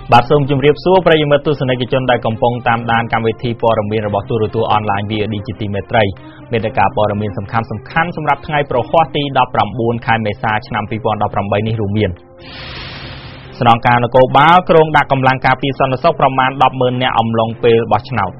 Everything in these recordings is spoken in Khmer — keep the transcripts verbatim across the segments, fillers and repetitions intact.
បាទសូមជម្រាបសួរប្រិយមិត្តទស្សនិកជនដែលកំពុងតាមដានកម្មវិធីព័ត៌មានរបស់ទូរទស្សន៍អនឡាញ វី អូ ឌី ជាទីមេត្រីមានតែការព័ត៌មានសំខាន់ៗសម្រាប់ថ្ងៃប្រហ័សទីដប់ប្រាំបួនខែមេសាឆ្នាំពីរពាន់ដប់ប្រាំបីនេះរួមមានស្នងការនគរបាលក្រុងដាក់កម្លាំងការពារសន្តិសុខប្រមាណ ដប់ម៉ឺន នាក់អំឡុងពេលបោះឆ្នោត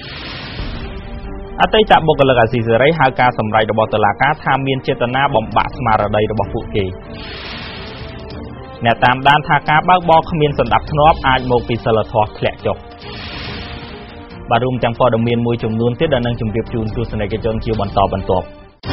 អតីតបុគ្គលិកអាស៊ីសេរីហៅការសម្រេចរបស់តុលាការថាមានចេតនាបំបាក់ស្មារតីរបស់ពួកគេអ្នកតាមដានថាការបើកបរគ្មានសណ្ដាប់ធ្នាប់អាចមកពីសិលធម៌ធ្លាក់ចុះបាទរួមទាំងព័ត៌មានមួយចំនួនទៀតដែលនឹងជម្រាបជូនទស្សនិកជនជាបន្តបន្ទាប់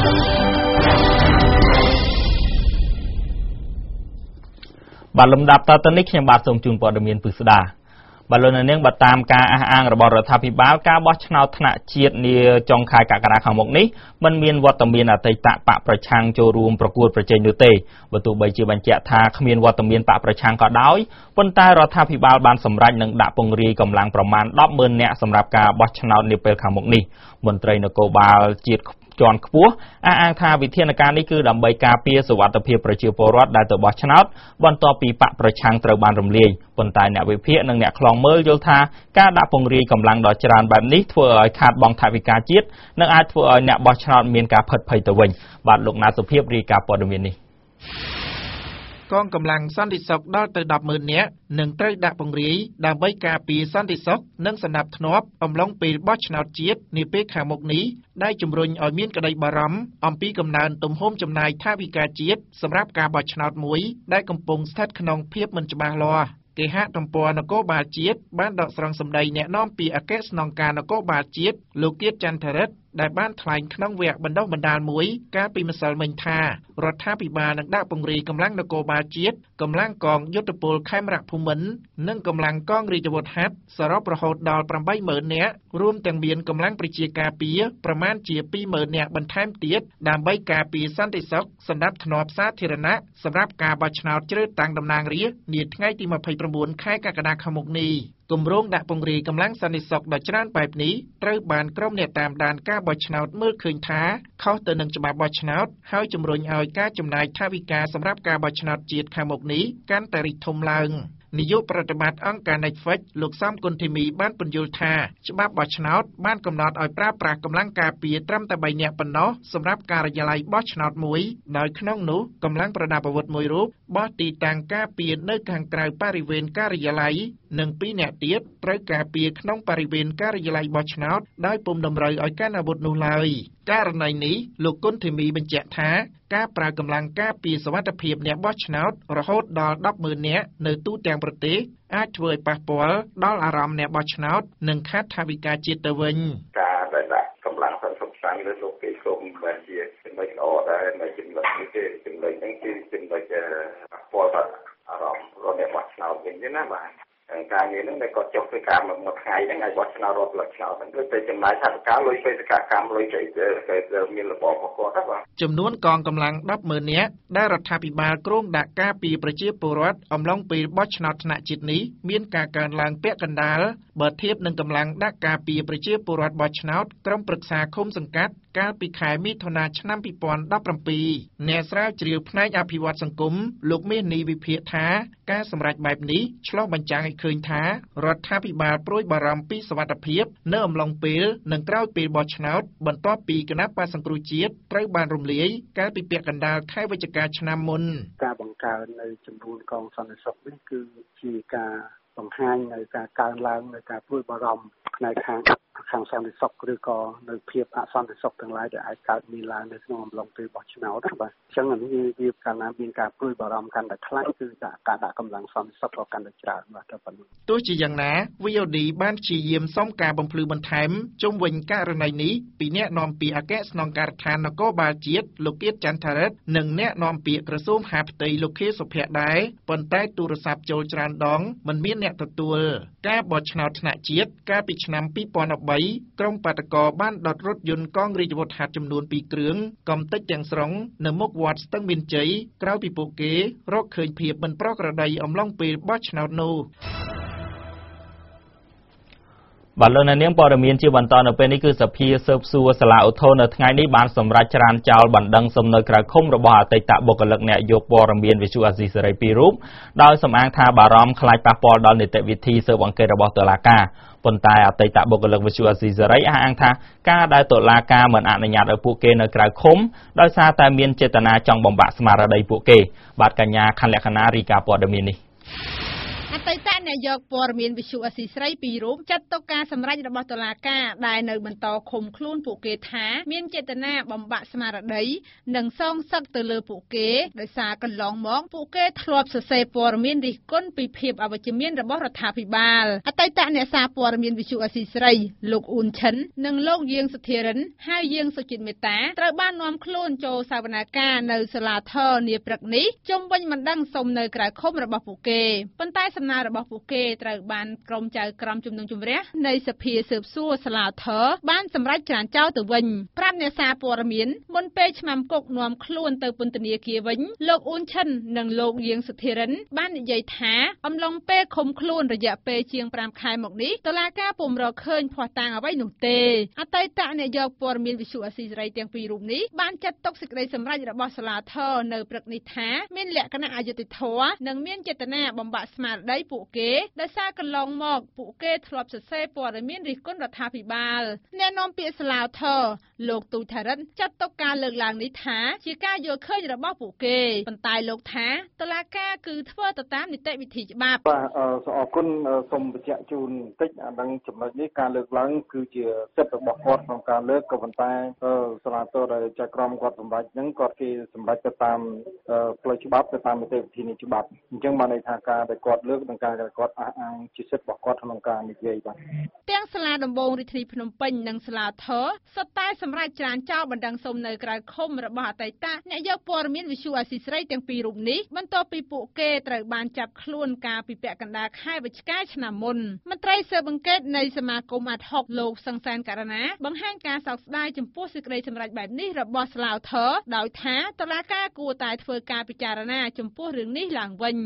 បាទលំដាប់តទៅនេះខ្ញុំបាទសូមជូនព័ត៌មានពិស្ដាបាទលោកនាងបើតាមការអះអាងរបស់រដ្ឋាភិបាលការបោះឆ្នោតថ្នាក់ជាតិនាចុងខែកក្កដាខាងមុខនេះមិនមានវត្តមានអតីតបកប្រឆាំងចូលរួមប្រកួតប្រជែងនោះទេបើទោះបីជាបញ្ជាក់ថាគ្មានវត្តមានបកប្រឆាំងក៏ដោយប៉ុន្តែរដ្ឋាភិបាលបានសម្រេចនឹងដាក់ពង្រាយកម្លាំងប្រមាណ ដប់ម៉ឺន នាក់សម្រាប់ការបោះឆ្នោតនាពេលខាងមុខនេះមន្ត្រីនគរបាលជាតិជាន់ខ្ពស់អះអាងថាវិធានការនេះគឺដើម្បីការពារសុវត្ថិភាពប្រជាពលរដ្ឋដែលទៅបោះឆ្នោតបន្ទាប់ពីបកប្រឆាំងត្រូវបានរំលាយប៉ុន្តែអ្នកវិភាគនិងអ្នកខ្លងមើលយល់ថាការដាក់ពង្រាយកម្លាំងដ៏ច្រើនបែបនេះធ្វើឲ្យខាតបង់ថវិកាជាតិនិងអាចធ្វើឲ្យអ្នកបោះឆ្នោតមានការផិតភ័យទៅវិញបាទលោកណាសុភាពរាយការណ៍ព័ត៌មាននេះកងកម្លាំងសន្តិសុខដល់ទៅ ដប់ម៉ឺន នាក់នឹងត្រូវដាក់ពង្រាយដើម្បីការពារសន្តិសុខនិងសណ្ដាប់ធ្នាប់អំឡុងពេលបោះឆ្នោតជាតិនាពេលខាងមុខនេះដែលជំរុញឲ្យមានក្តីបារម្ភអំពីកំណើនទំហំចំណាយថវិកាជាតិសម្រាប់ការបោះឆ្នោតមួយដែលកំពុងស្ថិតក្នុងភាពមិនច្បាស់លាស់គេហទំព័រនគរបាលជាតិបានដកស្រង់សម្ដីអ្នកនាំពាក្យអគ្គស្នងការនគរបាលជាតិលោកគៀតចន្ទរិទ្ធដែលបានថ្លែងក្នុងវគ្គបណ្ដុះបណ្ដាលមួយកាលពីម្សិលមិញថារដ្ឋាភិបាលនឹងដាក់ពង្រាយកម្លាំងនគរបាលជាតិកម្លាំងកងយុទ្ធពលខេមរភូមិន្ទនិងកម្លាំងកងរាជអាវុធហត្ថសរុបរហូតដល់ ប្រាំបីម៉ឺន នាក់រួមទាំងមានកម្លាំងប្រជាការពារប្រមាណជា ពីរម៉ឺន នាក់បន្ថែមទៀតដើម្បីការពារសន្តិសុខសណ្ដាប់ធ្នាប់សាធារណៈសម្រាប់ការបោះឆ្នោតជ្រើសតាំងតំណាងរាស្ត្រនាថ្ងៃទី ម្ភៃប្រាំបួន ខែកក្កដាខាងមុខនេះគម្រោងដាក់ពង្រាយកម្លាំងសន្តិសុខដ៏ច្រើនបែបនេះត្រូវបានក្រុមអ្នកតាមដានការបោះឆ្នោតមើលឃើញថាខុសទៅនឹងច្បាប់បោះឆ្នោតហើយជំរុញឲ្យការចំណាយថវិកាសម្រាប់ការបោះឆ្នោតជាតិខាងមុខនេះកាន់តែរីកធំឡើងនាយកប្រតិបត្តិអង្គការ Netflix លោកសំគុណធីមីបានពន្យល់ថាច្បាប់បោះឆ្នោតបានកំណត់ឲ្យប្រើប្រាស់កម្លាំងការពារត្រឹមតែបីនាក់ប៉ុណ្ណោះសម្រាប់ការិយាល័យបោះឆ្នោតមួយដោយក្នុងនោះកម្លាំងប្រដាប់អាវុធមួយរូបបោះទីតាំងការពារនៅខាងក្រៅបរិវេណការិយាល័យនិងពីរនាក់ទៀតត្រូវការពារក្នុងបរិវេណការិយាល័យបោះឆ្នោតដោយពុំតម្រូវឲ្យកាន់អាវុធនោះឡើយករណីនេះលោកគុណធីមីបញ្ជាក់ថាការប្រើកម្លាំងការពារសុវត្ថិភាពអ្នកបោះឆ្នោតរហូតដល់ ដប់ម៉ឺន នាក់នៅទូទាំងប្រទេសអាចធ្វើឲ្យប៉ះពាល់ដល់អារម្មណ៍អ្នកបោះឆ្នោតនិងខាតថវិកាជាតិទៅវិញការដែលដាក់កម្លាំងសន្តិសុខសាងលើលោកគេសូមបែបជាចំណុចល្អដែរនៅចំណុចនេះទេចំណុចហ្នឹងគឺចំណុចប៉ះពាល់ដល់អារម្មណ៍របស់អ្នកបោះឆ្នោតវិញទេណាបាទការងារហ្នឹងដែលគាត់ចុះធ្វើការមួយថ្ងៃហ្នឹងឲ្យបោះឆ្នោតរាប់លានឆ្នោតហ្នឹងគឺតែចំណាយថវិកាលុយបេសកកម្មលុយចៃទៅមានរបបរបស់គាត់បាទចំនួនកងកម្លាំង ដប់ម៉ឺន នាក់ដែលរដ្ឋាភិបាលគ្រោងដាក់ការពារប្រជាពលរដ្ឋអំឡុងពេលបោះឆ្នោតថ្នាក់ជាតិនេះមានការកើនឡើងពាក់កណ្ដាលបើធៀបនឹងកម្លាំងដាក់ការពារប្រជាពលរដ្ឋបោះឆ្នោតក្រុមប្រឹក្សាឃុំសង្កាត់កាលពីខែមិថុនាឆ្នាំពីរពាន់ដប់ប្រាំពីរអ្នកស្រាវជ្រាវផ្នែកអភិវឌ្ឍសង្គមលោកមាសនីវិភាគថាការសម្រេចបែបនេះឆ្លុះបញ្ចាំងឲ្យឃើញថារដ្ឋាភិបាលព្រួយបារម្ភពីសុវត្ថិភាពនៅអំឡុងពេលនិងក្រោយពេលបោះឆ្នោតបន្ទាប់ពីគណៈបក្សសង្គ្រោះជាតិត្រូវបានរំលាយកាលពីពាក់កណ្ដាលខែវិច្ឆិកាឆ្នាំមុនការបង្កើននៅចំនួនកងសន្តិសុខនេះគឺជាការបង្ហាញនៅការកើនឡើងនៃការព្រួយបារម្ភផ្នែកខាងខាងសន្តិសុខឬក៏នៅភាពអសន្តិសុខទាំងឡាយដែលអាចកើតមានឡើងនៅក្នុងអំឡុងពេលបោះឆ្នោតណាបាទអញ្ចឹងនេះវាកាលណាមានការព្រួយបារម្ភកាន់តែខ្លាំងគឺការដាក់កម្លាំងសន្តិសុខក៏កាន់តែច្រើនបាទតែប៉ុណ្ណឹងទោះជាយ៉ាងណា វី អូ ឌី បានព្យាយាមសុំការបំភ្លឺបន្ថែមជុំវិញករណីនេះពីអ្នកនាំពាក្យអគ្គស្នងការដ្ឋាននគរបាលជាតិលោកគៀតចន្ទរិទ្ធនិងអ្នកនាំពាក្យក្រសួងមហាផ្ទៃលោកខៀវសុភ័ក្រដែរប៉ុន្តែទូរស័ព្ទចូលច្រើនដងមិនមានអ្នកទទួលការបោះឆ្នោតថ្នាក់ជាតិកាលពីឆ្នាំពីរពាន់បីក្រុមបាតកោបានដុតរថយន្តកងរាជអាវុធហត្ថចំនួនពីរគ្រឿងកំទេចទាំងស្រុងនៅមុខវត្តស្ទឹងមានជ័យក្រោយពីពួកគេរកឃើញភាពមិនប្រក្រតីអំឡុងពេលបោះឆ្នោតនោះបាទលោកនាងព័ត៌មានជាបន្តនៅពេលនេះគឺសភាស៊ើបសួរសាលាឧទ្ធរនៅថ្ងៃនេះបានសម្រេចច្រានចោលបណ្ដឹងសំណុំក្រៅឃុំរបស់អតីតបុគ្គលិកអ្នកយកព័ត៌មានវិទ្យុអាស៊ីសេរីពីររូបដោយសំអាងថាបារម្ភខ្លាចប៉ះពាល់ដល់នីតិវិធីស៊ើបអង្កេតរបស់តុលាការប៉ុន្តែអតីតបុគ្គលិកវិទ្យុអាស៊ីសេរីអះអាងថាការដែលតុលាការមិនអនុញ្ញាតឲ្យពួកគេនៅក្រៅឃុំដោយសារតែមានចេតនាចង់បំបាក់ស្មារតីពួកគេបាទកញ្ញាខណ្ឌលក្ខណារីកាព័ត៌មាននេះអតីតអ្នកយកព័ត៌មានវិទ្យុអាស៊ីសេរីពីររូបចាត់ទុកការសម្រេចរបស់តុលាការដែលនៅបន្តឃុំខ្លួនពួកគេថាមានចេតនាបំបាក់ស្មារតីនិងសងសឹកទៅលើពួកគេដោយសារកន្លងមកពួកគេធ្លាប់សរសេរព័ត៌មានរិះគន់ពីភាពអវិជ្ជមានរបស់រដ្ឋាភិបាលអតីតអ្នកសារព័ត៌មានវិទ្យុអាស៊ីសេរីលោកអ៊ុនឈិននិងលោកយាងសុធិរិនហើយយាងសុจิตមេតាត្រូវបាននាំខ្លួនចូលសវនាការនៅសាលាធរនាព្រឹកនេះជុំវិញបណ្ដឹងសុំនៅក្រៅឃុំរបស់ពួកគេប៉ុន្តែសំណើរបស់ពួកគេត្រូវបានក្រុមចៅក្រមជំនុំជម្រះនៃសភាស៊ើបសួរសាលាធរបានសម្រេចច្រានចោលទៅវិញប្រាប់អ្នកសារព័ត៌មានមុនពេលឆ្មាំគុកនាំខ្លួនទៅពន្ធនាគារវិញលោកអ៊ុនឈិននិងលោកយាងសុធិរិនបាននិយាយថាអំឡុងពេលឃុំខ្លួនរយៈពេលជាងប្រាំខែមកនេះតុលាការពុំរកឃើញភស្តុតាងអ្វីនោះទេអតីតអ្នកយកព័ត៌មានវិទ្យុអាស៊ីសេរីទាំងពីររូបនេះបានចាត់ទុកសេចក្តីសម្រេចរបស់សាលាធរនៅព្រឹកនេះថាមានលក្ខណៈអយុត្តិធម៌និងមានចេតនាបំបាក់ស្មារតីពួកគេដោយសារកន្លងមកពួកគេធ្លាប់សរសេរព័ត៌មានរិះគន់រដ្ឋាភិបាលអ្នកនាំពាក្យសាលាធរលោកទូចថារិនចាត់ទុកការលើកឡើងនេះថាជាការយល់ឃើញរបស់ពួកគេប៉ុន្តែលោកថាតុលាការគឺធ្វើទៅតាមនីតិវិធីច្បាប់បាទសូមអរគុណសូមបញ្ជាក់ជូនបន្តិចអានឹងចំណុចនេះការលើកឡើងគឺជាសិទ្ធិរបស់គាត់ក្នុងការលើកក៏ប៉ុន្តែសាលាធរដែលចៅក្រមគាត់សម្រេចហ្នឹងគាត់គេសម្រេចទៅតាមផ្លូវច្បាប់ទៅតាមនីតិវិធីនៃច្បាប់អញ្ចឹងបានន័យថាការដែលគាត់លើកនិងការដែលគាត់អះអាងជាសិទ្ធិរបស់គាត់ក្នុងការនិយាយបាទទាំងសាលាដំបងរាជធានីភ្នំពេញនិងសាលាធរសុទ្ធតែសម្រេចច្រានចោលបណ្ដឹងសុំនៅក្រៅឃុំរបស់អតីតអ្នកយកព័ត៌មានវិទ្យុអាស៊ីសេរីទាំងពីររូបនេះបន្ទាប់ពីពួកគេត្រូវបានចាប់ខ្លួនកាលពីពាក់កណ្ដាលខែវិច្ឆិកាឆ្នាំមុនមន្ត្រីស៊ើបអង្កេតនៃសមាគមអាត់ហុកលោកសង្សានករណាបង្ហាញការសោកស្ដាយចំពោះសេចក្តីសម្រេចបែបនេះរបស់សាលាធរដោយថាតុលាការគួរតែធ្វើការពិចារណាចំពោះរឿងនេះឡើងវិញ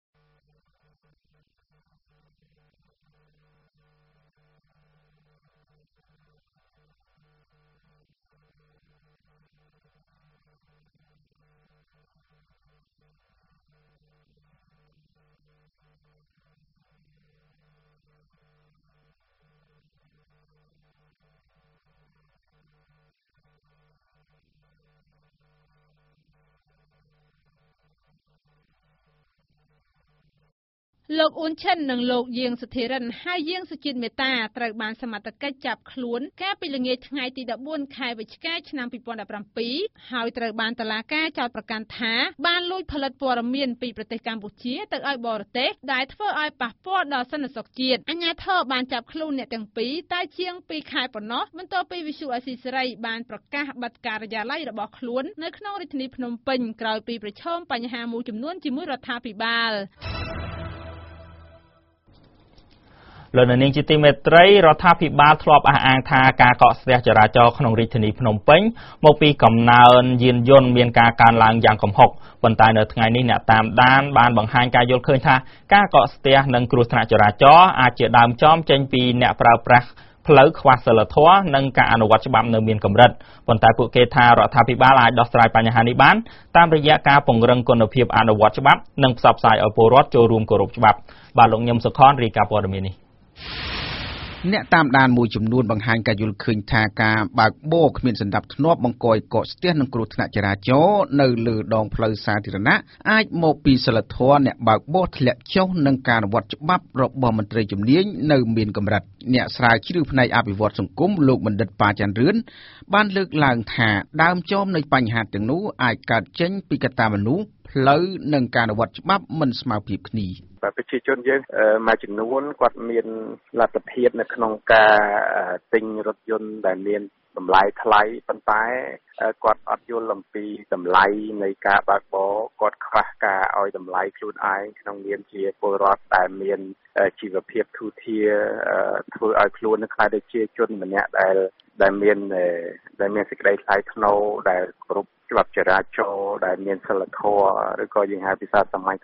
លោកអ៊ុនឈិននិងលោកយាងសុធិរិនហើយយាងសុជាតិមេតាត្រូវបានសមត្ថកិច្ចចាប់ខ្លួនកាលពីល្ងាចថ្ងៃទីដប់បួនខែវិច្ឆិកាឆ្នាំពីរពាន់ដប់ប្រាំពីរហើយត្រូវបានតុលាការចោទប្រកាន់ថាបានលួចផលិតព័ត៌មានពីប្រទេសកម្ពុជាទៅឲ្យបរទេសដែលធ្វើឲ្យប៉ះពាល់ដល់សន្តិសុខជាតិអាជ្ញាធរបានចាប់ខ្លួនអ្នកទាំងពីរតែជាងពីរខែប៉ុណ្ណោះបន្ទាប់ពីវិទ្យុអាស៊ីសេរីបានប្រកាសបិទការិយាល័យរបស់ខ្លួននៅក្នុងរាជធានីភ្នំពេញក្រោយពីប្រឈមបញ្ហាមួយចំនួនជាមួយរដ្ឋាភិបាលលោកនាងជាទីមេត្រីរដ្ឋាភិបាលធ្លាប់អះអាងថាការកកស្ទះចរាចរណ៍ក្នុងរាជធានីភ្នំពេញមកពីកំណើនយានយន្តមានការកើនឡើងយ៉ាងគំហុកប៉ុន្តែនៅថ្ងៃនេះអ្នកតាមដានបានបង្ហាញការយល់ឃើញថាការកកស្ទះនិងគ្រោះថ្នាក់ចរាចរណ៍អាចជាដើមចមចេញពីអ្នកប្រើប្រាស់ផ្លូវខ្វះសីលធម៌និងការអនុវត្តច្បាប់នៅមានកម្រិតប៉ុន្តែពួកគេថារដ្ឋាភិបាលអាចដោះស្រាយបញ្ហានេះបានតាមរយៈការពង្រឹងគុណភាពអនុវត្តច្បាប់និងផ្សព្វផ្សាយឲ្យពលរដ្ឋចូលរួមគោរពច្បាប់បាទលោកញឹមសុខនរាយការណ៍ព័ត៌មាននេះអ្នកតាមដានមួយចំនួនបង្ហាញការយល់ឃើញថាការបើកបរគ្មានសណ្ដាប់ធ្នាប់បង្កឲ្យកកស្ទះនិងគ្រោះថ្នាក់ចរាចរណ៍នៅលើដងផ្លូវសាធារណៈអាចមកពីសិលធម៌អ្នកបើកបរធ្លាក់ចុះនិងការអនុវត្តច្បាប់របស់មន្ត្រីជំនាញនៅមានកម្រិតអ្នកស្រាវជ្រាវផ្នែកអភិវឌ្ឍសង្គមលោកបណ្ឌិតប៉ាច័ន្ទរឿនបានលើកឡើងថាដើមចមនៃបញ្ហាទាំងនោះអាចកើតចេញពីកត្តាមនុស្សផ្លូវនិងការអនុវត្តច្បាប់មិនស្មើភាពគ្នាបាទប្រជាជនយើងមួយចំនួនគាត់មានលទ្ធភាពនៅក្នុងការទិញរថយន្តដែលមានតម្លៃថ្លៃប៉ុន្តែគាត់អត់យល់អំពីតម្លៃនៃការបើកបរគាត់ខ្វះការឲ្យតម្លៃខ្លួនឯងក្នុងនាមជាពលរដ្ឋដែលមានជីវភាពធូរធារធ្វើឲ្យខ្លួននឹងខ្លាចទៅជាជនម្នាក់ដែលដែលមានដែលមានសេចក្តីថ្លៃថ្នូរដែលគ្រប់ច្បាប់ចរាចរណ៍ដែលមានសិលធម៌ឬក៏យើងហៅភាសាសាមញ្ញថា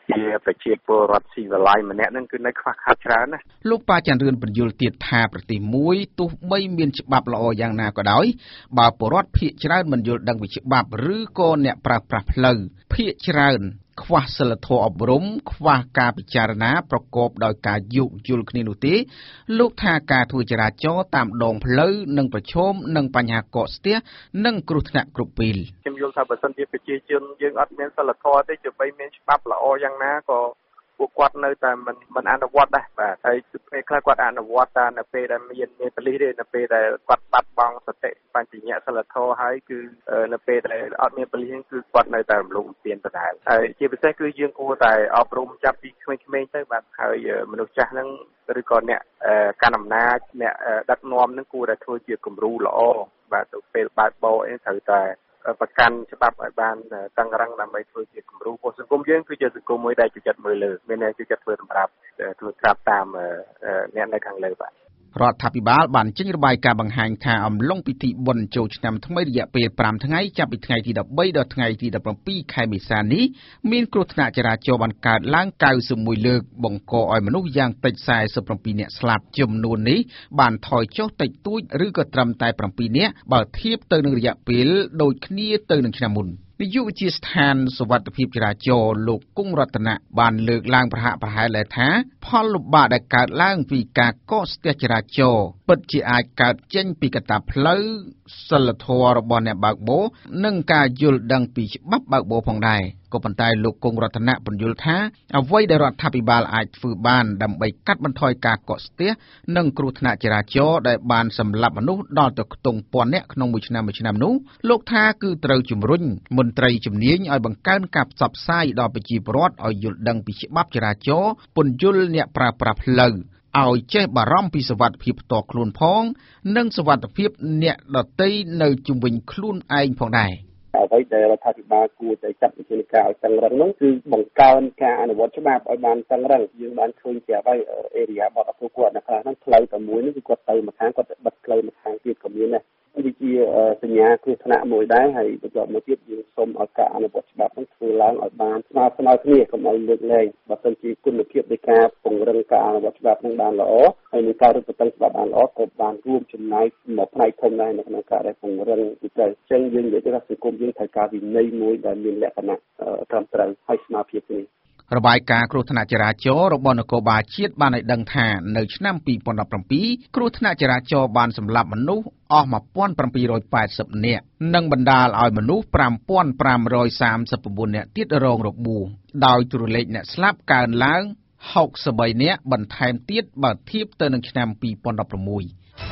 ជាប្រជាពលរដ្ឋស៊ីវិល័យម្នាក់ហ្នឹងគឺនៅខ្វះខាតច្រើនណាស់លោកប៉ាច័ន្ទរឿនបញ្យល់ទៀតថាប្រទេសមួយទោះបីមានច្បាប់ល្អយ៉ាងណាក៏ដោយបើពលរដ្ឋភាគច្រើនមិនយល់ដឹងពីច្បាប់ឬក៏អ្នកប្រើប្រាស់ផ្លូវភាគច្រើនខ្វះសិលធម៌អប់រំខ្វះការពិចារណាប្រកបដោយការយោគយល់គ្នានោះទេលោកថាការធ្វើចរាចរណ៍តាមដងផ្លូវនឹងប្រឈមនឹងបញ្ហាកកស្ទះនិងគ្រោះថ្នាក់គ្រប់ពេលខ្ញុំយល់ថាបើសិនជាប្រជាជនយើងអត់មានសិលធម៌ទេទោះបីមានច្បាប់ល្អយ៉ាងណាក៏ពួកគាត់នៅតែមិនមិនអនុវត្តដែរបាទហើយពេលខ្លះគាត់អនុវត្តតែនៅពេលដែលមានមានប៉ូលីសទេនៅពេលដែលគាត់បាត់បង់សតិបញ្ញៈសិលធម៌ហើយគឺនៅពេលដែលអត់មានប៉ូលីសគឺគាត់នៅតែរំលោភបំពានដដែលហើយជាពិសេសគឺយើងគួរតែអប់រំចាប់ពីក្មេងៗទៅបាទហើយមនុស្សចាស់ហ្នឹងឬក៏អ្នកកាន់អំណាចអ្នកដឹកនាំហ្នឹងគួរតែធ្វើជាគំរូល្អបាទទៅពេលបើកបោអីត្រូវតែប្រកាន់ច្បាប់ឲ្យបានតឹងរ៉ឹងដើម្បីធ្វើជាគំរូរបស់សង្គមយើងគឺជាសង្គមមួយដែលជួយចិត្តមើលលើមានតែជួយចិត្តធ្វើសម្រាប់ធ្វើក្រាបតាមអ្នកនៅខាងលើបាទរដ្ឋាភិបាលបានចេញរបាយការណ៍បង្ហាញថាអំឡុងពិធីបុណ្យចូលឆ្នាំថ្មីរយៈពេលប្រាំថ្ងៃចាប់ពីថ្ងៃទីដប់បីដល់ថ្ងៃទីដប់ប្រាំពីរខែមេសានេះមានគ្រោះថ្នាក់ចរាចរណ៍បានកើតឡើងកៅសិបមួយលើកបង្កឲ្យមនុស្សយ៉ាងតិចសែសិបប្រាំពីរនាក់ស្លាប់ចំនួននេះបានថយចុះតិចតួចឬក៏ត្រឹមតែប្រាំពីរនាក់បើធៀបទៅនឹងរយៈពេលដូចគ្នាទៅនឹងឆ្នាំមុននាយកវិទ្យាស្ថានសុវត្ថិភាពចរាចរណ៍លោកគង់រតនៈបានលើកឡើងប្រហាក់ប្រហែលដែរថាផលលំបាកដែលកើតឡើងពីការកកស្ទះចរាចរណ៍ពិតជាអាចកើតចេញពីកត្តាផ្លូវសិលធម៌របស់អ្នកបើកបរនិងការយល់ដឹងពីច្បាប់បើកបរផងដែរក៏ប៉ុន្តែលោកគង់រតនៈបញ្យល់ថាអ្វីដែលរដ្ឋាភិបាលអាចធ្វើបានដើម្បីកាត់បន្ថយការកកស្ទះនិងគ្រោះថ្នាក់ចរាចរណ៍ដែលបានសម្លាប់មនុស្សដល់ទៅខ្ទង់ពាន់នាក់ក្នុងមួយឆ្នាំមួយឆ្នាំនោះលោកថាគឺត្រូវជំរុញមន្ត្រីជំនាញឲ្យបង្កើនការផ្សព្វផ្សាយដល់ប្រជាពលរដ្ឋឲ្យយល់ដឹងពីច្បាប់ចរាចរណ៍ពន្យល់អ្នកប្រើប្រាស់ផ្លូវឲ្យចេះបារម្ភពីសុវត្ថិភាពផ្ទាល់ខ្លួនផងនិងសុវត្ថិភាពអ្នកដទៃនៅជុំវិញខ្លួនឯងផងដែរអ្វីដែលរដ្ឋាភិបាលគួរតែចាត់វិធានការឲ្យតឹងរ៉ឹងនោះគឺបង្កើនការអនុវត្តច្បាប់ឲ្យបានតឹងរ៉ឹងយើងបានឃើញជាអ្វីអេរីយ៉ាបតពួកគាត់នៅខ្លះហ្នឹងផ្លូវតែមួយនេះគឺគាត់ទៅម្ខាងគាត់បិទផ្លូវម្ខាងទៀតក៏មានដែរវាជាសញ្ញាគ្រោះថ្នាក់មួយដែរហើយបន្ទាប់មកទៀតយើងសូមឲ្យការអនុវត្តច្បាប់ហ្នឹងធ្វើឡើងឲ្យបានស្មើស្មើគ្នាកុំឲ្យលើកលែងបើមិនជាគុណភាពនៃការពង្រឹងការអនុវត្តច្បាប់ហ្នឹងបានល្អហើយនឹងការរឹតបន្តឹងច្បាប់បានល្អក៏បានរួមចំណែកមកផ្នែកធំដែរនៅក្នុងការដែលពង្រឹងវិស័យអញ្ចឹងយើងនិយាយថាសង្គមយើងត្រូវការវិន័យមួយដែលមានលក្ខណៈត្រឹមត្រូវហើយស្មើភាពគ្នារបាយការណ៍គ្រោះថ្នាក់ចរាចរណ៍របស់នគរបាលជាតិបានឲ្យដឹងថានៅឆ្នាំពីរពាន់ដប់ប្រាំពីរគ្រោះថ្នាក់ចរាចរណ៍បានសម្លាប់មនុស្សអស់một nghìn bảy trăm tám mươiនាក់និងបណ្ដាលឲ្យមនុស្សfive thousand five hundred thirty-nineនាក់ទៀតរងរបួសដោយតួលេខអ្នកស្លាប់កើនឡើងsixty-threeនាក់បន្ថែមទៀតបើធៀបទៅនឹងឆ្នាំtwo thousand sixteen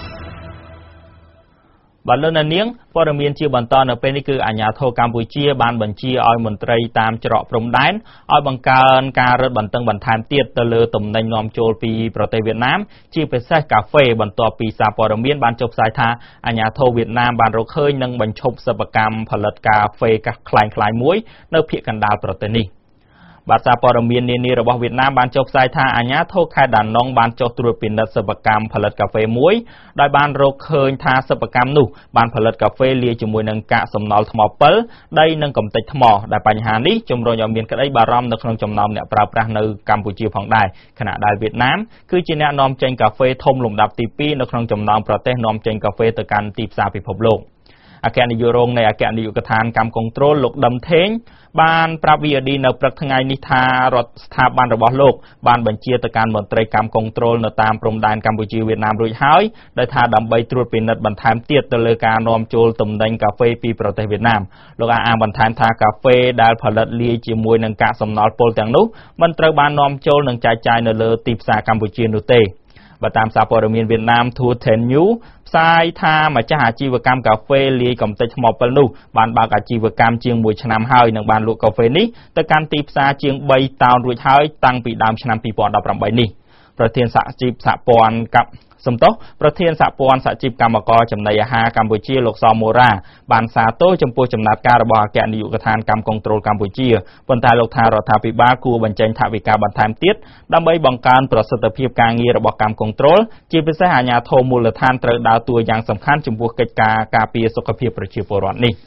បាទលោកនាងព័ត៌មានជាបន្តនៅពេលនេះគឺអាជ្ញាធរកម្ពុជាបានបញ្ជាឲ្យមន្ត្រីតាមច្រកព្រំដែនឲ្យបង្កើនការរឹតបន្តឹងបន្ថែមទៀតទៅលើទំនិញនាំចូលពីប្រទេសវៀតណាមជាពិសេសកាហ្វេបន្ទាប់ពីសារព័ត៌មានបានចុះផ្សាយថាអាជ្ញាធរវៀតណាមបានរកឃើញនិងបញ្ឈប់សិប្បកម្មផលិតកាហ្វេក្លែងក្លាយមួយនៅភាគកណ្ដាលប្រទេសនេះបាទសារព័ត៌មាននានារបស់វៀតណាមបានចុះផ្សាយថាអាជ្ញាធរខេត្តដាណុងបានចុះត្រួតពិនិត្យសិប្បកម្មផលិតកាហ្វេមួយដោយបានរកឃើញថាសិប្បកម្មនោះបានផលិតកាហ្វេលាយជាមួយនឹងកាកសំណល់ថ្មពិលដីនិងកំទេចថ្មដែលបញ្ហានេះជំរុញឲ្យមានក្តីបារម្ភនៅក្នុងចំណោមអ្នកប្រើប្រាស់នៅកម្ពុជាផងដែរខណៈដែលវៀតណាមគឺជាអ្នកនាំចេញកាហ្វេធំលំដាប់ទីtwoនៅក្នុងចំណោមប្រទេសនាំចេញកាហ្វេទៅកាន់ទីផ្សារពិភពលោកអគ្គនាយករងនៃអគ្គនាយកដ្ឋានកម្មគនត្រូលលោកដឹមថេងបានប្រាប់ វី អូ ឌី នៅព្រឹកថ្ងៃនេះថារដ្ឋស្ថាប័នរបស់លោកបានបញ្ជាទៅកាន់មន្ត្រីកម្មគនត្រូលនៅតាមព្រំដែនកម្ពុជាវៀតណាមរួចហើយដោយថាដើម្បីត្រួតពិនិត្យបន្ថែមទៀតទៅលើការនាំចូលទំនិញកាហ្វេពីប្រទេសវៀតណាមលោកអះអាងបន្ថែមថាកាហ្វេដែលផលិតលាយជាមួយនឹងកាកសំណល់ពុលទាំងនោះមិនត្រូវបាននាំចូលនិងចែកចាយនៅលើទីផ្សារកម្ពុជានោះទេបើតាមសារព័ត៌មានវៀតណាម Thu Thanh Nhu ផ្សាយថាម្ចាស់អាជីវកម្មកាហ្វេលាយកំទេចថ្មពិលនោះបានបើកអាជីវកម្មជាងមួយឆ្នាំហើយនិងបានលក់កាហ្វេនេះទៅកាន់ទីផ្សារជាងthreeតោនរួចហើយតាំងពីដើមឆ្នាំtwo thousand eighteenនេះប្រធានសហជីពសហព័ន្ធកັບសំទោសប្រធានសហព័ន្ធសហជីពកម្មករចំណីអាហារកម្ពុជាលោកសមូរ៉ាបានសាទរចំពោះចំណាត់ការរបស់អគ្គនាយកដ្ឋានកម្មគនត្រូលកម្ពុជាប៉ុន្តែលោកថារដ្ឋាភិបាលគួរបញ្ចេញថវិកាបន្ថែមទៀតដើម្បីបង្កើនប្រសិទ្ធភាពការងាររបស់កម្មគនត្រូលជាពិសេសអាជ្ញាធរមូលដ្ឋានត្រូវដើរតួយ៉ាងសំខាន់ចំពោះកិច្ចការការពារសុខភាពប្រជាពលរដ្ឋនេះ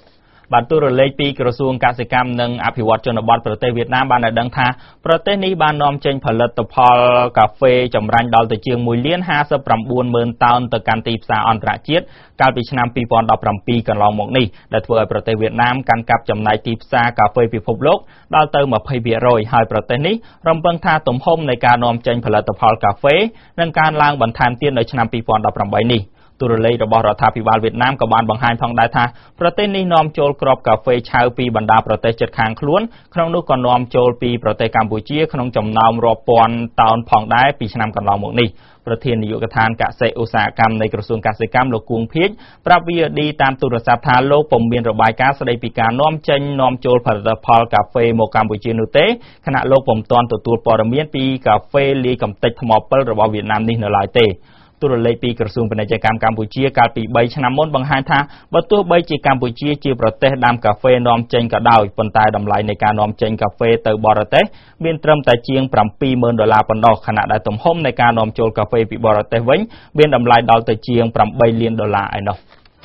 បាទទូរលេខពីក្រសួងកសិកម្មនិងអភិវឌ្ឍជនបទប្រទេសវៀតណាមបានដឹងថាប្រទេសនេះបាននាំចេញផលិតផលកាហ្វេចម្រាញ់ដល់ទៅជាងមួយលានห้าสิบเก้าหมื่นតោនទៅកាន់ទីផ្សារអន្តរជាតិកាលពីឆ្នាំពីរពាន់ដប់ប្រាំពីរកន្លងមកនេះដែលធ្វើឲ្យប្រទេសវៀតណាមកាន់កាប់ចំណែកទីផ្សារកាហ្វេពិភពលោកដល់ទៅยี่สิบភាគរយ ហើយប្រទេសនេះរំពឹងថាទំហំនៃការនាំចេញផលិតផលកាហ្វេនឹងកើនឡើងបន្ថែមទៀតនៅឆ្នាំពីរពាន់ដប់ប្រាំបីនេះទូរលេខរបស់រដ្ឋាភិបាលវៀតណាមក៏បានបង្ហាញផងដែរថាប្រទេសនេះនាំចូលគ្រាប់កាហ្វេឆៅពីបណ្ដាប្រទេសជិតខាងខ្លួនក្នុងនោះក៏នាំចូលពីប្រទេសកម្ពុជាក្នុងចំណោមរាប់ពាន់តោនផងដែរពីឆ្នាំកន្លងមកនេះប្រធាននាយកដ្ឋានកសិឧស្សាហកម្មនៃក្រសួងកសិកម្មលោកគួងភៀចប្រាប់ វី អូ ឌី តាមទូរស័ព្ទថាលោកពុំមានរបាយការណ៍ស្ដីពីការនាំចេញនាំចូលផលិតផលកាហ្វេមកកម្ពុជានោះទេខណៈលោកពុំទាន់ទទួលព័ត៌មានពីកាហ្វេលាយកំទេចថ្មពិលរបស់វៀតណាមនេះនៅឡើយទេទូរលេខពីក្រសួងពាណិជ្ជកម្មកម្ពុជាកាលពីបីឆ្នាំមុនបង្ហាញថាបើទោះបីជាកម្ពុជាជាប្រទេសដាំកាហ្វេនាំចេញក៏ដោយប៉ុន្តែតម្លៃនៃការនាំចេញកាហ្វេទៅបរទេសមានត្រឹមតែជាងប្រាំពីរម៉ឺនដុល្លារប៉ុណ្ណោះខណៈដែលទំហំនៃការនាំចូលកាហ្វេពីបរទេសវិញមានតម្លៃដល់ទៅជាងប្រាំបីលានដុល្លារឯណោះ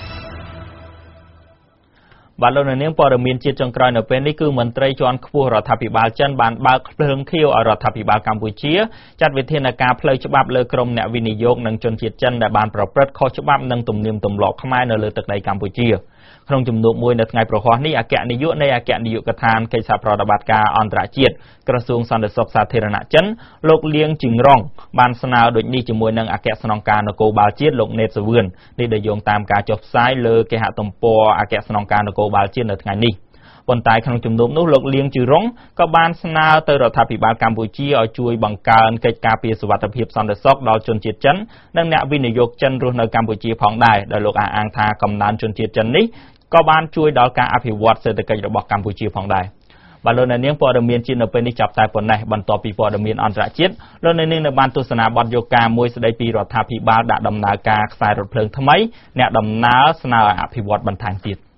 បាទលោកនាងព័ត៌មានជាតិចុងក្រោយនៅពេលនេះគឺមន្ត្រីជាន់ខ្ពស់រដ្ឋាភិបាលចិនបានបើកភ្លើងខៀវឲ្យរដ្ឋាភិបាលកម្ពុជាចាត់វិធានការផ្លូវច្បាប់លើក្រុមអ្នកវិនិយោគនិងជនជាតិចិនដែលបានប្រព្រឹត្តខុសច្បាប់និងទំនៀមទម្លាប់ខ្មែរនៅលើទឹកដីកម្ពុជាក្នុងជំនួបមួយនៅថ្ងៃប្រហ័សនេះអគ្គនាយកនៃអគ្គនាយកដ្ឋានកិច្ចសហប្រតិបត្តិការអន្តរជាតិក្រសួងសន្តិសុខសាធារណៈចិនលោកលៀងជីងរងបានស្នើដូចនេះជាមួយនឹងអគ្គស្នងការនគរបាលជាតិលោកណេតសវឿននេះដែលយោងតាមការចុះផ្សាយលើគេហទំព័រអគ្គស្នងការនគរបាលជាតិនៅថ្ងៃនេះប៉ុន្តែក្នុងជំនុំនោះលោកលៀងជីរងក៏បានស្នើទៅរដ្ឋាភិបាលកម្ពុជាឲ្យជួយបង្កើនកិច្ចការពារសុវត្ថិភាពសន្តិសុខដល់ជនជាតិចិននិងអ្នកវិនិយោគចិនរស់នៅកម្ពុជាផងដែរដោយលោកអះអាងថាកំណើនជនជាតិចិននេះក៏បានជួយដល់ការអភិវឌ្ឍសេដ្ឋកិច្ចរបស់កម្ពុជាផងដែរបាទលោកអ្នកនាងព័ត៌មានជាតិនៅពេលនេះចាប់តែប៉ុណ្ណេះបន្ទាប់ពីព័ត៌មានអន្តរជាតិលោកអ្នកនាងនៅបានទស្សនាបទយកការមួយស្ដីពីរដ្ឋាភិបាលដាក់ដំណើរការខ្សែរថភ្លើងថ្មីអ្នកដំណើរស្នើឲ្យអភិវឌ្ឍបន្ថែមទៀត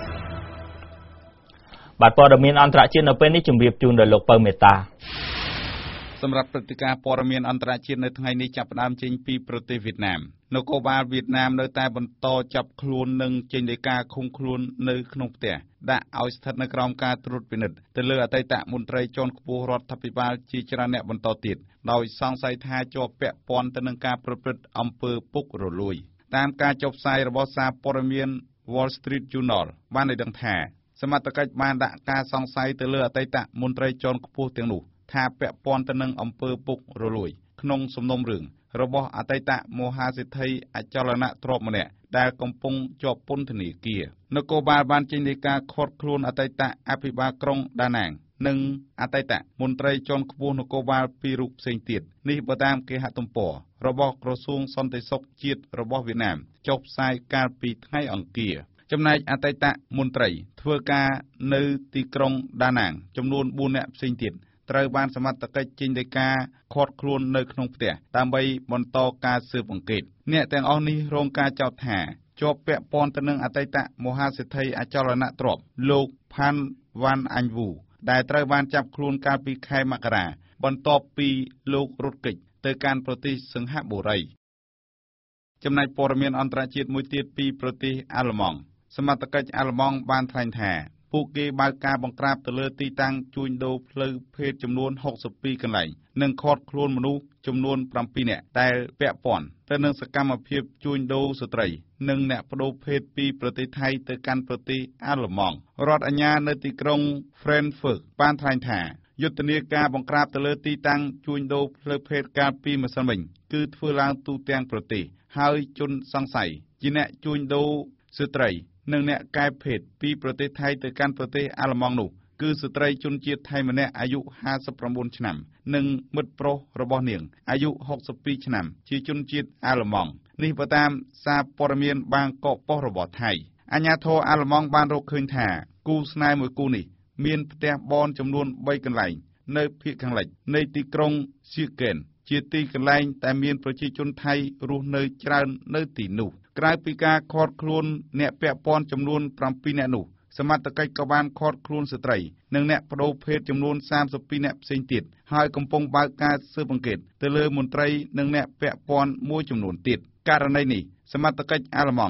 បាទព័ត៌មានអន្តរជាតិនៅពេលនេះជម្រាបជូនដល់លោកពៅមេតាសម្រាប់ព្រឹត្តិការណ៍ព័ត៌មានអន្តរជាតិនៅថ្ងៃនេះចាប់ផ្ដើមចេញពីប្រទេសវៀតណាមនគរបាលវៀតណាមនៅតែបន្តចាប់ខ្លួននិងចេញដីកាឃុំខ្លួននៅក្នុងផ្ទះដាក់ឲ្យស្ថិតនៅក្រោមការត្រួតពិនិត្យទៅលើអតីតមន្ត្រីជាន់ខ្ពស់រដ្ឋាភិបាលជាច្រើនអ្នកបន្តទៀតដោយសង្ស័យថាជាប់ពាក់ព័ន្ធទៅនឹងការប្រព្រឹត្តអំពើពុករលួយតាមការចុះផ្សាយរបស់សារព័ត៌មាន Wall Street Journal បានឲ្យដឹងថាសមត្ថកិច្ចបានដាក់ការសង្ស័យទៅលើអតីតមន្ត្រីជាន់ខ្ពស់ទាំងនោះថាពាក់ព័ន្ធទៅនឹងអំពើពុករលួយក្នុងសំណុំរឿងរបស់អតីតមហាសេដ្ឋីអចលនទ្រព្យម្នាក់ដែលកំពុងជាប់ពន្ធនាគារនគរបាលបានចេញដីកាឃាត់ខ្លួនអតីតអភិបាលក្រុងដាណាងនិងអតីតមន្ត្រីជាន់ខ្ពស់នគរបាលពីររូបផ្សេងទៀតនេះបើតាមគេហទំព័ររបស់ក្រសួងសន្តិសុខជាតិរបស់វៀតណាមចុះផ្សាយកាលពីថ្ងៃអង្គារចំណែកអតីតមន្ត្រីធ្វើការនៅទីក្រុងដាណាងចំនួនបួននាក់ផ្សេងទៀតត្រូវបានសមត្ថកិច្ចចេញដីកាឃាត់ខ្លួននៅក្នុងផ្ទះដើម្បីបន្តការស៊ើបអង្កេតអ្នកទាំងអស់នេះរងការចោទថាជាប់ពាក់ព័ន្ធទៅនឹងអតីតមហាសេដ្ឋីអចលនទ្រព្យលោកផាន់វ៉ាន់អាញ់វូដែលត្រូវបានចាប់ខ្លួនកាលពីខែមករាបន្ទាប់ពីលោករត់គេចទៅកាន់ប្រទេសសិង្ហបុរីចំណែកព័ត៌មានអន្តរជាតិមួយទៀតពីប្រទេសអាល្លឺម៉ង់សមត្ថកិច្ចអាល្លឺម៉ង់បានថ្លែងថាពួកគេបើកការបង្ក្រាបទៅលើទីតាំងជួញដូរផ្លូវភេទចំនួនហុកសិបពីរកន្លែងនិងឃាត់ខ្លួនមនុស្សចំនួនប្រាំពីរនាក់ដែលពាក់ព័ន្ធទៅនឹងសកម្មភាពជួញដូរស្ត្រីនិងអ្នកប្ដូរភេទពីប្រទេសថៃទៅកាន់ប្រទេសអាល្លឺម៉ង់រដ្ឋអាជ្ញានៅទីក្រុង Frankfurt បានថ្លែងថាយុទ្ធនាការបង្ក្រាបទៅលើទីតាំងជួញដូរផ្លូវភេទកាលពីម្សិលមិញគឺធ្វើឡើងទូទាំងប្រទេសហើយជនសង្ស័យជាអ្នកជួញដូរស្ត្រីនិងអ្នកកែភេទពីប្រទេសថៃទៅកាន់ប្រទេសអាល្លឺម៉ង់នោះគឺស្ត្រីជនជាតិថៃម្នាក់អាយុห้าสิบเก้าឆ្នាំនិងមិត្តប្រុសរបស់នាងអាយុหกสิบពីរឆ្នាំជាជនជាតិអាល្លឺម៉ង់នេះបើតាមសារព័ត៌មានបាងកកប៉ុស្តិ៍របស់ថៃអាជ្ញាធរអាល្លឺម៉ង់បានរកឃើញថាគូស្នេហ៍មួយគូនេះមានផ្ទះបនចំនួនបីកន្លែងនៅភាគខាងលិចនៃទីក្រុងសៀកែនជាទីកន្លែងតែមានប្រជាជនថៃរស់នៅច្រើននៅទីនោះក្រៅពីការឃាត់ខ្លួនអ្នកពាក់ព័ន្ធចំនួនប្រាំពីរនាក់នោះសមត្ថកិច្ចក៏បានឃាត់ខ្លួនស្ត្រីនិងអ្នកប្តូរភេទចំនួនសាមសិបពីរនាក់ផ្សេងទៀតហើយកំពុងបើកការស៊ើបអង្កេតទៅលើមន្ត្រីនិងអ្នកពាក់ព័ន្ធមួយចំនួនទៀតករណីនេះសមត្ថកិច្ចអាល្លឺម៉ង់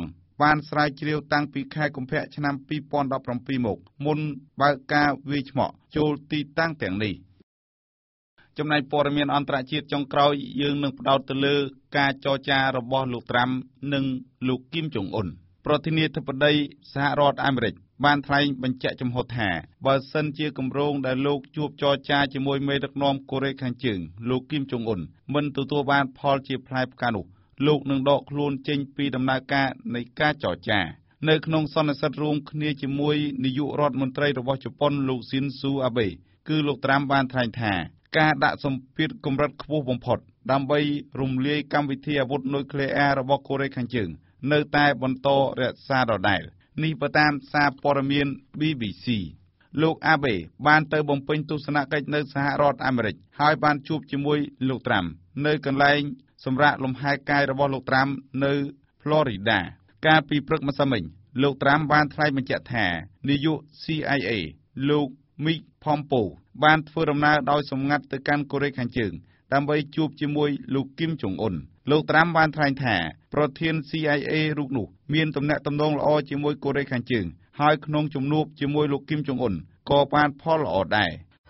បានស្រាវជ្រាវតាំងពីខែកុម្ភៈឆ្នាំពីរពាន់ដប់ប្រាំពីរមកមុនបើកការវាយឆ្មក់ចូលទីតាំងទាំងនេះចំណែកព័ត៌មានអន្តរជាតិចុងក្រោយយើងនឹងផ្ដោតទៅលើការចរចារបស់លោកត្រាំនិងលោកគីមចុងអ៊ុនប្រធានាធិបតីសហរដ្ឋអាមេរិកបានថ្លែងបញ្ជាក់ចំហថាបើសិនជាគម្រោងដែលលោកជួបចរចាជាមួយមេដឹកនាំកូរ៉េខាងជើងលោកគីមចុងអ៊ុនមិនទទួលបានផលជាផ្លែផ្កានោះលោកនឹងដកខ្លួនចេញពីដំណើរការនៃការចរចានៅក្នុងសន្និសីទរួមគ្នាជាមួយនាយករដ្ឋមន្ត្រីរបស់ជប៉ុនលោកស៊ីនស៊ូអាបេគឺលោកត្រាំបានថ្លែងថាការដាក់សម្ពាធកម្រិតខ្ពស់បំផុតដើម្បីរំលាយកម្មវិធីអាវុធនុយក្លេអ៊ែររបស់កូរ៉េខាងជើងនៅតែបន្តរក្សាដដែលនេះបើតាមសារព័ត៌មាន ប៊ី ប៊ី ស៊ី លោកអាបេបានទៅបំពេញទស្សនកិច្ចនៅសហរដ្ឋអាមេរិកហើយបានជួបជាមួយលោកត្រាំនៅកន្លែងសម្រាប់លំហែកាយរបស់លោកត្រាំនៅ Florida កាលពីព្រឹកម្សិលមិញលោកត្រាំបានថ្លែងបញ្ជាក់ថានាយក ซี ไอ เอ លោកមីក ផមប៉ូបានធ្វើដំណើរដោយសម្ងាត់ទៅកាន់កូរ៉េខាងជើងដើម្បីជួបជាមួយលោកគីមចុងអ៊ុនលោកត្រាំបានថ្លែងថាប្រធាន ซี ไอ เอ រូបនោះមានទំនាក់ទំនងល្អជាមួយកូរ៉េខាងជើងហើយក្នុងជំនួបជាមួយលោកគីមចុងអ៊ុនក៏បានផលល្អដែរ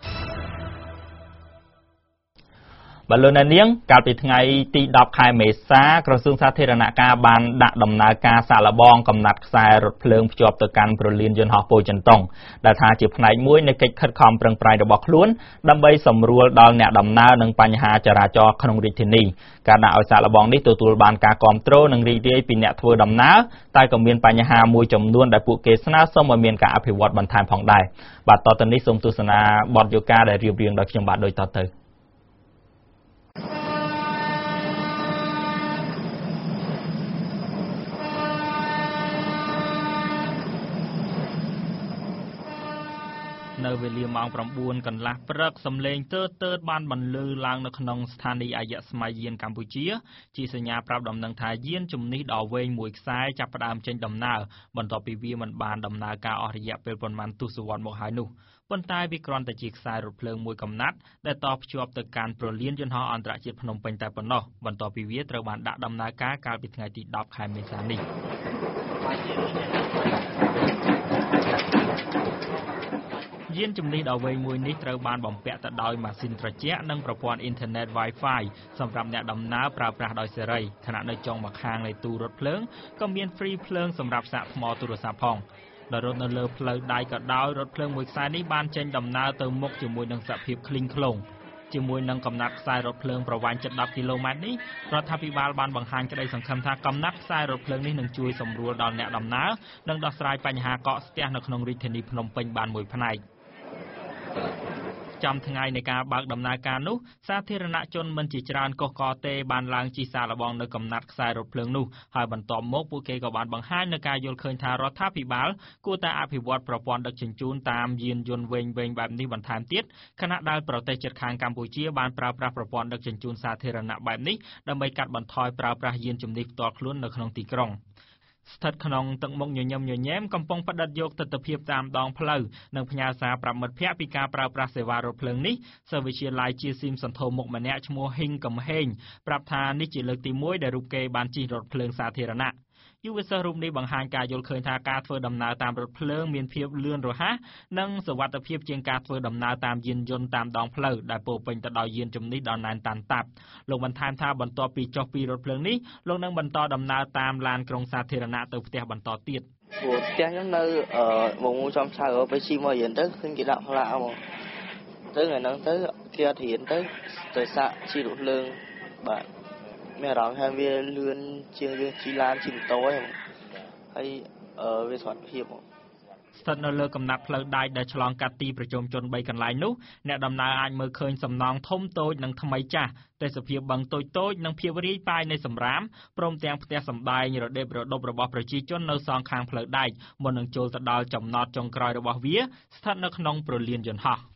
បាទលោកអ្នកនាងកាលពីថ្ងៃទីដប់ខែមេសាក្រសួងសាធារណការបានដាក់ដំណើរការសាកល្បងកំណត់ខ្សែរថភ្លើងភ្ជាប់ទៅកាន់ព្រលានយន្តហោះពោធិ៍ចិនតុងដែលថាជាផ្នែកមួយនៃកិច្ចខិតខំប្រឹងប្រែងរបស់ខ្លួនដើម្បីសម្រួលដល់អ្នកដំណើរនិងបញ្ហាចរាចរណ៍ក្នុងរាជធានីការដាក់ឲ្យសាកល្បងនេះទទួលបានការគាំទ្រនិងរីករាយពីអ្នកធ្វើដំណើរតែក៏មានបញ្ហាមួយចំនួនដែលពួកគេស្នើសុំឲ្យមានការអភិវឌ្ឍបន្ថែមផងដែរបាទតទៅនេះសូមទស្សនាបទយកាដែលរៀបរៀងដោយខ្ញុំបាទដូចតទៅនៅវេលាម៉ោងប្រាំបួនកន្លះព្រឹកសំឡេងទើតទើតបានបន្លឺឡើងនៅក្នុងស្ថានីយ៍អយស្ម័យយានកម្ពុជាជាសញ្ញាប្រាប់ដំណឹងថាយានជំនិះដ៏វែងមួយខ្សែចាប់ផ្ដើមចេញដំណើរបន្ទាប់ពីវាមិនបានដំណើរការអស់រយៈពេលប៉ុន្មានទសវត្សរ៍មកហើយនោះប៉ុន្តែវាគ្រាន់តែជាខ្សែរថភ្លើងមួយកំណាត់ដែលតភ្ជាប់ទៅកាន់ព្រលានយន្តហោះអន្តរជាតិភ្នំពេញតែប៉ុណ្ណោះបន្ទាប់ពីវាត្រូវបានដាក់ដំណើរការកាលពីថ្ងៃទីដប់ខែមេសានេះយានជំនិះដ៏វែងមួយនេះត្រូវបានបំពាក់ទៅដោយម៉ាស៊ីនត្រជាក់និងប្រព័ន្ធអ៊ីនធឺណិត Wi-Fi សម្រាប់អ្នកដំណើរប្រើប្រាស់ដោយសេរីខណៈនៅចុងម្ខាងនៃទូរថភ្លើងក៏មានហ្វ្រីភ្លើងសម្រាប់សាកថ្មទូរស័ព្ទផងដោយរត់នៅលើផ្លូវដែកក៏ដោយរថភ្លើងមួយខ្សែនេះបានចេញដំណើរទៅមុខជាមួយនឹងសភាពឃ្លីងឃ្លោងជាមួយនឹងកំណាត់ខ្សែរថភ្លើងប្រវែងជិតដប់គីឡូម៉ែត្រនេះរដ្ឋាភិបាលបានបង្ហាញក្តីសង្ឃឹមថាកំណាត់ខ្សែរថភ្លើងនេះនឹងជួយសម្រួលដល់អ្នកដំណើរនិងដោះស្រាយបញ្ហាកកស្ទះនៅក្នុងរាជធានីភ្នំពេញបានមួយផ្នែកចំថ្ងៃនៃការបើកដំណើរការនោះសាធារណជនមិនជាច្រើនកុះករទេបានឡើងជិះសាកល្បងនៅកំណាត់ខ្សែរថភ្លើងនោះហើយបន្ទាប់មកពួកគេក៏បានបង្ហាញនូវការយល់ឃើញថារដ្ឋាភិបាលគួរតែអភិវឌ្ឍប្រព័ន្ធដឹកជញ្ជូនតាមយានយន្តវែងៗបែបនេះបន្ថែមទៀតខណៈដែលប្រទេសជិតខាងកម្ពុជាបានប្រើប្រាស់ប្រព័ន្ធដឹកជញ្ជូនសាធារណៈបែបនេះដើម្បីកាត់បន្ថយប្រើប្រាស់យានជំនិះផ្ទាល់ខ្លួននៅក្នុងទីក្រុងស្ថិតក្នុងទឹកមុខញញឹមញញែមកំពុងផ្តិតយកទស្សនវិជ្ជាតាមដងផ្លូវនិងផ្ញើសារប្រាប់មិត្តភ័ក្តិពីការប្រើប្រាស់សេវារថភ្លើងនេះសិស្សវិទ្យាល័យជាស៊ីមសន្ធោមុខម្នាក់ឈ្មោះហ៊ីងកំហេងប្រាប់ថានេះជាលើកទីមួយដែលរូបគេបានជិះរថភ្លើងសាធារណៈយុវសិស្សរូបនេះបង្ហាញការយល់ឃើញថាការធ្វើដំណើរតាមរថភ្លើងមានភាពលឿនរហ័សនិងសុវត្ថិភាពជាងការធ្វើដំណើរតាមយានយន្តតាមដងផ្លូវដែលពោរពេញទៅដោយយានជំនិះដ៏ណែនតាន់តាប់លោកបន្ថែមថាបន្ទាប់ពីចុះពីរថភ្លើងនេះលោកនឹងបន្តដំណើរតាមឡានក្រុងសាធារណៈទៅផ្ទះបន្តទៀតព្រោះផ្ទះខ្ញុំនៅអឺមកមួយចំឆៅទៅជិះមករៀនទៅឃើញគេដាក់ផ្លាកមកទៅថ្ងៃហ្នឹងទៅគេអត់រៀនទៅទៅសាក់ជិះរថភ្លើងបាទមានអារម្មណ៍ថាវាលឿនជាងយើងជិះឡានជិះម៉ូតូហ្នឹងហើយអឺវាសុខភាពស្ថិតនៅលើកំណាត់ផ្លូវដែកដែលឆ្លងកាត់ទីប្រជុំជនបីកន្លែងនោះអ្នកដំណើរអាចមើលឃើញសំណង់ធំតូចនិងថ្មីចាស់ទេសភាពបឹងតូចតូចនិងភាពរាយប៉ាយនៃសម្រាមព្រមទាំងផ្ទះសម្បែងរដេបរដប់របស់ប្រជាជននៅសងខាងផ្លូវដែកមុននឹងចូលទៅដល់ចំណតចុងក្រោយរបស់វាស្ថិតនៅក្នុងព្រលានយន្តហោះ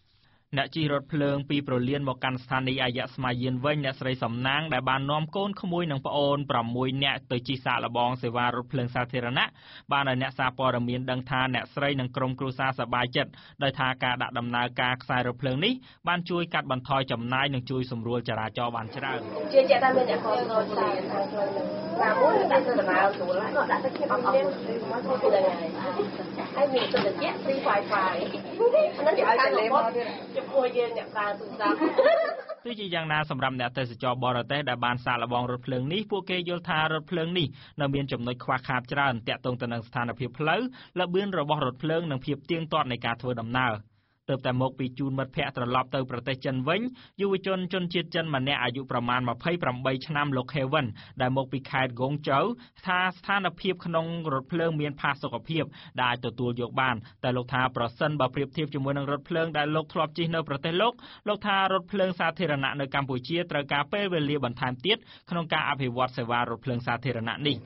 អ្នកជិះរថភ្លើងពីប្រលានមកកាន់ស្ថានីយ៍អាយៈស្មាយានវិញអ្នកស្រីសំណាងដែលបាននាំកូនក្មួយនិងប្អូនប្រាំមួយនាក់ទៅជិះសាកល្បងសេវារថភ្លើងសាធារណៈបានឲ្យអ្នកសារព័ត៌មានដឹងថាអ្នកស្រីនិងក្រុមគ្រួសារសប្បាយចិត្តដោយថាការដាក់ដំណើរការខ្សែរថភ្លើងនេះបានជួយកាត់បន្ថយចំណាយនិងជួយសម្រួលចរាចរណ៍បានច្រើនជឿជាក់ថាមានអ្នកគ្រប់គ្រងសារខាងផ្លូវណាមួយដាក់ទៅដំណើរស្រួលហើយដាក់ទៅខ្ញុំអត់អត់មកធ្វើទៅថ្ងៃហើយមានទឹកត្រជាក់ free wifi ហ្នឹងជាការលេមកចំពោះយើងអ្នកប្រើទូរស័ព្ទទោះជាយ៉ាងណាសម្រាប់អ្នកទេសចរបរទេសដែលបានសាកល្បងរថភ្លើងនេះពួកគេយល់ថារថភ្លើងនេះនៅមានចំណុចខ្វះខាតច្រើនទាក់ទងទៅនឹងស្ថានភាពផ្លូវល្បឿនរបស់រថភ្លើងនិងភាពទៀងទាត់នៃការធ្វើដំណើរទើបតែមកពីជូនមិត្តភ័ក្តិត្រឡប់ទៅប្រទេសចិនវិញយុវជនជនជាតិចិនម្នាក់អាយុប្រមាណម្ភៃប្រាំបីឆ្នាំលោក Kevin ដែលមកពីខេត្ត Guangzhou ថាស្ថានភាពក្នុងរថភ្លើងមានផាសុកភាពដែលអាចទទួលយកបានតែលោកថាប្រសិនបើប្រៀបធៀបជាមួយនឹងរថភ្លើងដែលលោកធ្លាប់ជិះនៅប្រទេសលោកលោកថារថភ្លើងសាធារណៈនៅកម្ពុជាត្រូវការពេលវេលាបន្ថែមទៀតក្នុងការអភិវឌ្ឍសេវារថភ្លើងសាធារណៈនេះ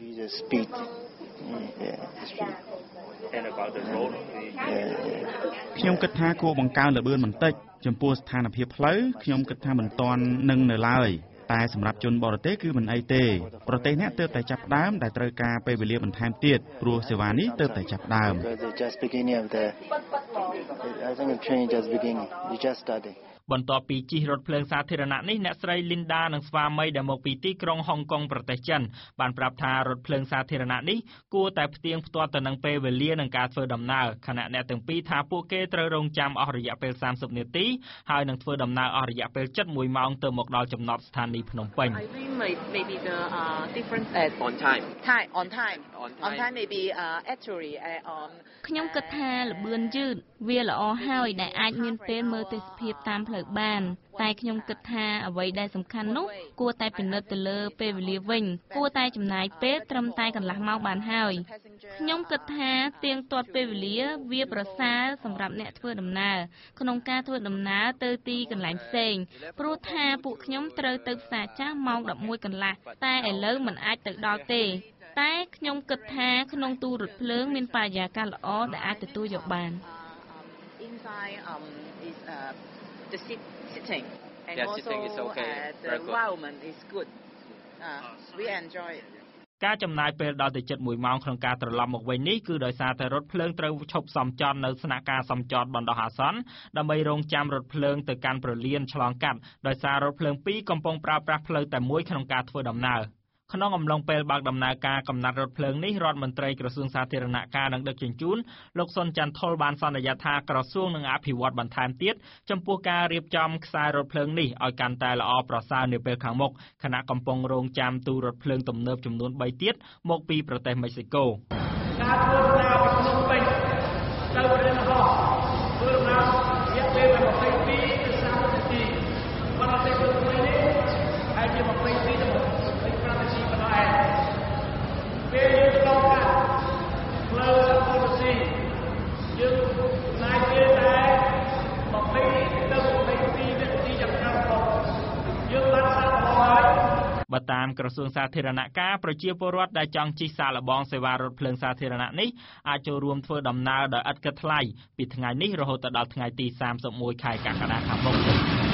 And about the road ខ្ញុំគិតថាគួរបង្កើនល្បឿនបន្តិចចំពោះស្ថានភាពផ្លូវខ្ញុំគិតថាមិនទាន់នឹងនៅឡើយតែសម្រាប់ជនបរទេសគឺមិនអីទេប្រទេសអ្នកទើបតែចាប់ផ្ដើមដែលត្រូវការពេលវេលាបន្ថែមទៀតព្រោះសេវានេះទើបតែចាប់ផ្ដើមបន្ទាប់ពីជិះរថភ្លើងសាធារណៈនេះអ្នកស្រី Linda និងស្វាមីដែលមកពីទីក្រុងហុងកុងប្រទេសចិនបានប្រាប់ថារថភ្លើងសាធារណៈនេះគួរតែផ្ទៀងផ្ទាត់ទៅនឹងពេលវេលានិងការធ្វើដំណើរខណៈអ្នកទាំងពីរថាពួកគេត្រូវរងចាំអស់រយៈពេលសាមសិបនាទីហើយនឹងធ្វើដំណើរអស់រយៈពេលជិតមួយម៉ោងទៅមកដល់ចំណតស្ថានីយ៍ភ្នំពេញ Maybe the uh, difference at on time time on time on time maybe uh, actually on ខ្ញុំគិតថាល្បឿនយឺតវាល្អហើយដែលអាចមានពេលមើលទេសភាពតាមផ្លូវបានតែខ្ញុំគិតថាអ្វីដែលសំខាន់នោះគួរតែពិនិត្យទៅលើពេលវេលាវិញគួរតែចំណាយពេលត្រឹមតែកន្លះម៉ោងបានហើយខ្ញុំគិតថាទៀងទាត់ពេលវេលាវាប្រសើរសម្រាប់អ្នកធ្វើដំណើរក្នុងការធ្វើដំណើរទៅទីកន្លែងផ្សេងព្រោះថាពួកខ្ញុំត្រូវទៅផ្សារចាស់ម៉ោងដប់មួយកន្លះតែឥឡូវមិនអាចទៅដល់ទេតែខ្ញុំគិតថាក្នុងទូរថភ្លើងមានបរិយាកាសល្អដែលអាចទទួលយកបាន Inside um is uh the sit sitting and yeah, also sitting is okay. uh, the environment is good. Uh, we enjoy it. ការចំណាយពេលដល់ទៅជិតមួយម៉ោងក្នុងការត្រឡប់មកវិញនេះគឺដោយសារតែរថភ្លើងត្រូវឈប់សំចតនៅស្នាក់ការសំចតបណ្ដោះអាសន្នដើម្បីរងចាំរថភ្លើងទៅកាន់ប្រលានឆ្លងកាត់ដោយសាររថភ្លើងពីរកំពុងប្រើប្រាស់ផ្លូវតែមួយក្នុងការធ្វើដំណើរក្នុងអំឡុងពេលបើកដំណើរការកំណត់រថភ្លើងនេះរដ្ឋមន្ត្រីក្រសួងសាធារណការនិងដឹកជញ្ជូនលោកសុនច័ន្ទថុលបានសន្យាថាក្រសួងនឹងអភិវឌ្ឍបន្ថែមទៀតចំពោះការរៀបចំខ្សែរថភ្លើងនេះឲ្យកាន់តែល្អប្រសើរនាពេលខាងមុខខណៈកំពុងរងចាំទូរថភ្លើងទំនើបចំនួនបីទៀតមកពីប្រទេសមិចស៊ីកូការធ្វើដំណើរពីភ្នំពេញទៅប្រទេសហោះធ្វើដំណើររយៈពេលยี่สิบสองទៅสามสิบនាទីប៉ុន្តែពេលនេះហើយជាยี่สิบสองទៅยี่สิบห้าនាទីប៉ុណ្ណោះឯងពេលយើងឆ្លងកាត់ផ្លូវសកលវិទ្យាយើងចំណាយពេលតែยี่สิบទៅยี่สิบสองនាទីយ៉ាងច្រើនបំផុតយើងបានសាកល្បងហើយបើតាមក្រសួងសាធារណការប្រជាពលរដ្ឋដែលចង់ជិះសាកល្បងសេវារថភ្លើងសាធារណៈនេះអាចចូលរួមធ្វើដំណើរដោយឥតគិតថ្លៃពីថ្ងៃនេះរហូតដល់ថ្ងៃទីសាមសិបមួយខែកក្កដាខាងមុខ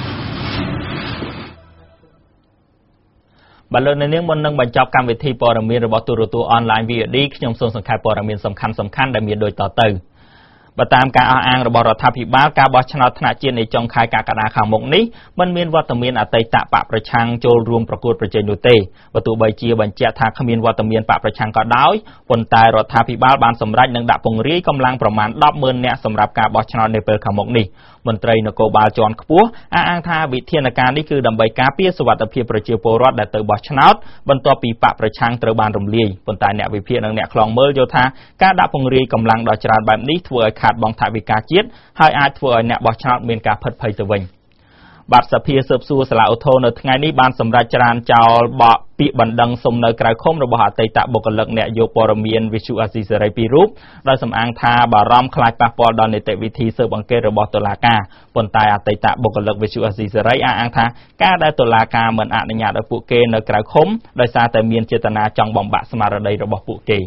បាទលោកអ្នកនាងមុននឹងបញ្ចប់កម្មវិធីព័ត៌មានរបស់ទូរទស្សន៍អនឡាញ វី អូ ឌី ខ្ញុំសូមសង្ខេបព័ត៌មានសំខាន់ៗដែលមានដូចតទៅបើតាមការអះអាងរបស់រដ្ឋាភិបាលការបោះឆ្នោតថ្នាក់ជាតិនៃចុងខែកក្កដាខាងមុខនេះមិនមានវត្តមានអតីតបកប្រឆាំងចូលរួមប្រកួតប្រជែងនោះទេបើទោះបីជាបញ្ជាក់ថាគ្មានវត្តមានបកប្រឆាំងក៏ដោយប៉ុន្តែរដ្ឋាភិបាលបានសម្រេចនឹងដាក់ពង្រាយកម្លាំងប្រមាណដប់ម៉ឺននាក់សម្រាប់ការបោះឆ្នោតនៅពេលខាងមុខនេះមន្ត្រីនគរបាលជាន់ខ្ពស់អះអាងថាវិធានការនេះគឺដើម្បីការពារសុវត្ថិភាពប្រជាពលរដ្ឋដែលទៅបោះឆ្នោតបន្ទាប់ពីបកប្រឆាំងត្រូវបានរំលាយប៉ុន្តែអ្នកវិភាគនិងអ្នកខ្លងមើលយល់ថាការដាក់ពង្រាយកម្លាំងដ៏ច្រើនបែបនេះធ្វើឲ្យខាតបង់ថវិកាជាតិហើយអាចធ្វើឲ្យអ្នកបោះឆ្នោតមានការផិតភ័យទៅវិញបាទសភាស៊ើបសួរសាលាឧទ្ធរនៅថ្ងៃនេះបានសម្រេចច្រានចោលបកពាក្យបណ្ដឹងសុំនៅក្រៅឃុំរបស់អតីតបុគ្គលិកអ្នកយកព័ត៌មានវិទ្យុអាស៊ីសេរីពីររូបដោយសំអាងថាបារម្ភខ្លាចប៉ះពាល់ដល់នីតិវិធីស៊ើបអង្កេតរបស់តុលាការប៉ុន្តែអតីតបុគ្គលិកវិទ្យុអាស៊ីសេរីអះអាងថាការដែលតុលាការមិនអនុញ្ញាតឲ្យពួកគេនៅក្រៅឃុំដោយសារតែមានចេតនាចង់បំបាក់ស្មារតីរបស់ពួកគេ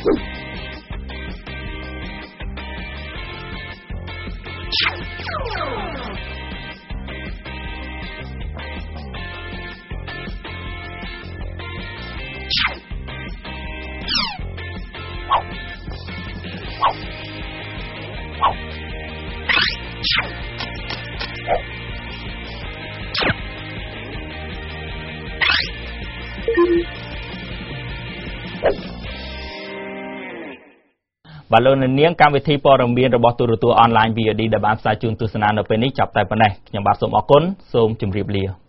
បាទលោកនាងកម្មវិធីព័ត៌មានរបស់ទូរទស្សន៍អនឡាញ វី អូ ឌី ដែលបានផ្សាយជូនទស្សនានៅពេលនេះចាប់តែប៉ុណ្ណេះខ្ញុំបាទសូមអរគុណសូមជម្រាបលា